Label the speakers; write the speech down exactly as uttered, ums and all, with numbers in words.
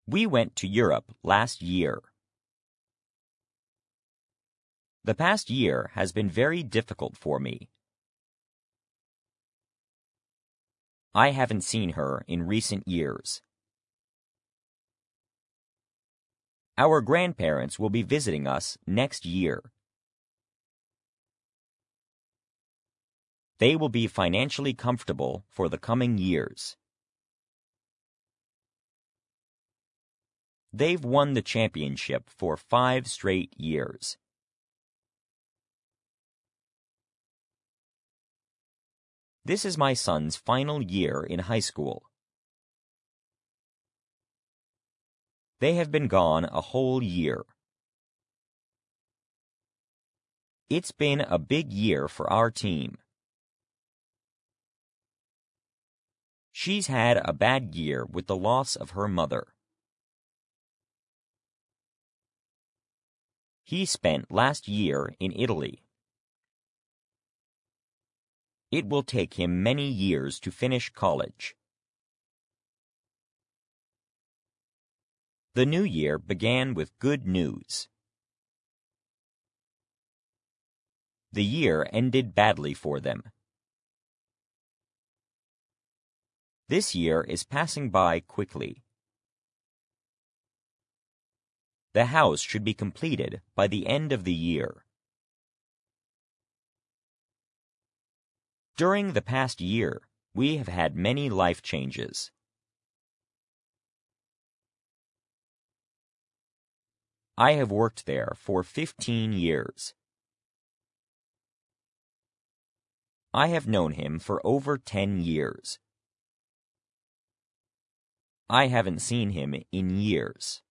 Speaker 1: We went to Europe last year. The past year has been very difficult for me. I haven't seen her in recent years. Our grandparents will be visiting us next year. They will be financially comfortable for the coming years. They've won the championship for five straight years. This is my son's final year in high school. They have been gone a whole year. It's been a big year for our team. She's had a bad year with the loss of her mother. He spent last year in Italy. It will take him many years to finish college. The new year began with good news. The year ended badly for them. This year is passing by quickly. The house should be completed by the end of the year. During the past year, we have had many life changes. I have worked there for fifteen years. I have known him for over ten years. I haven't seen him in years.